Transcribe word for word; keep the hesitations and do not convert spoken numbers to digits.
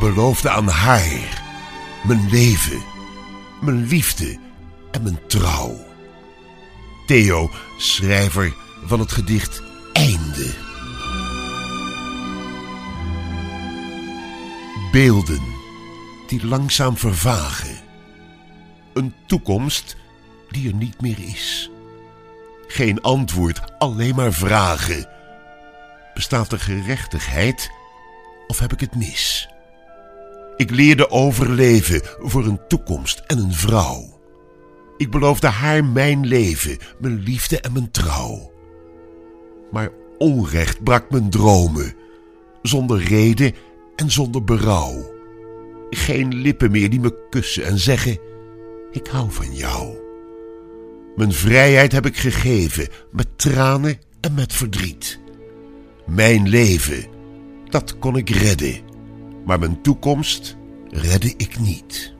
beloofde aan haar mijn leven, mijn liefde en mijn trouw. Theo, schrijver van het gedicht Einde. Beelden die langzaam vervagen. Een toekomst die er niet meer is. Geen antwoord, alleen maar vragen. Bestaat er gerechtigheid of heb ik het mis? Ik leerde overleven voor een toekomst en een vrouw. Ik beloofde haar mijn leven, mijn liefde en mijn trouw. Maar onrecht brak mijn dromen, zonder reden en zonder berouw. Geen lippen meer die me kussen en zeggen, ik hou van jou. Mijn vrijheid heb ik gegeven, met tranen en met verdriet. Mijn leven, dat kon ik redden, maar mijn toekomst redde ik niet.